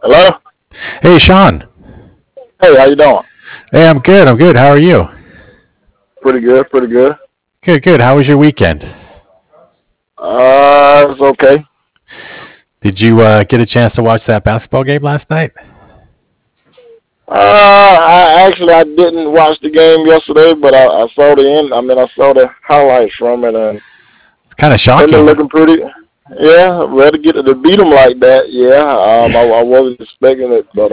Hello? Hey, Sean. Hey, how you doing? Hey, I'm good. I'm good. How are you? Pretty good, pretty good. Good, good. How was your weekend? It's okay. Did you get a chance to watch that basketball game last night? I didn't watch the game yesterday, but I saw the end. I mean, I saw the highlights from it, and It's kind of they've been shocking. looking pretty. Yeah, ready to get to beat them like that. Yeah, I wasn't expecting it, but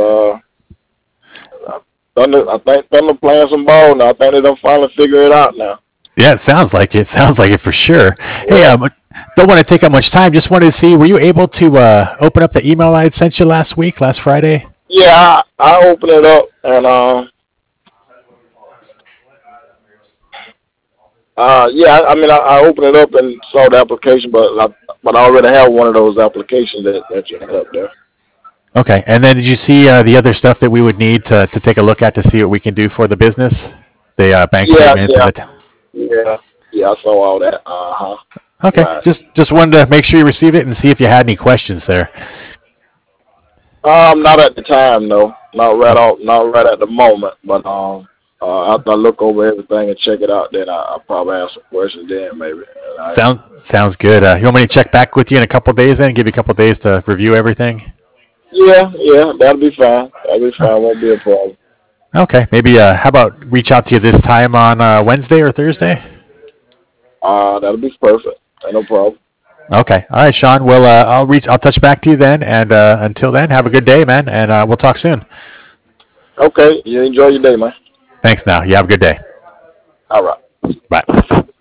Thunder. I think Thunder playing some ball now. I think they don't finally figure it out now. Yeah, it sounds like it. Sounds like it for sure. Hey, Yeah, don't want to take up much time. Just wanted to see, were you able to open up the email I had sent you last week, last Friday? yeah. I opened it up, and yeah, I mean, I opened it up and saw the application, but I already have one of those applications that you had up there. Okay. And then did you see the other stuff that we would need to take a look at to see what we can do for the business? The bank Yeah, statements and yeah, the. yeah, yeah. I saw all that. Okay. Right. Just wanted to make sure you received it and see if you had any questions there. Not at the time, no. Not right Okay. out, not right at the moment. But after I look over everything and check it out, then I probably have some questions then maybe. And Sounds good. You want me to check back with you in a couple days then? Give you a couple days to review everything? yeah, yeah, that'll be fine. That'll be Uh, fine. Won't be a problem. Okay. Maybe how about reach out to you this time on Wednesday or Thursday? That'll be perfect. Ain't no problem. Okay. All right, Sean. Well, I'll touch back to you then, and until then, have a good day, man, and we'll talk soon. Okay, you enjoy your day, man. Thanks. Now, you have a good day. All right. Bye.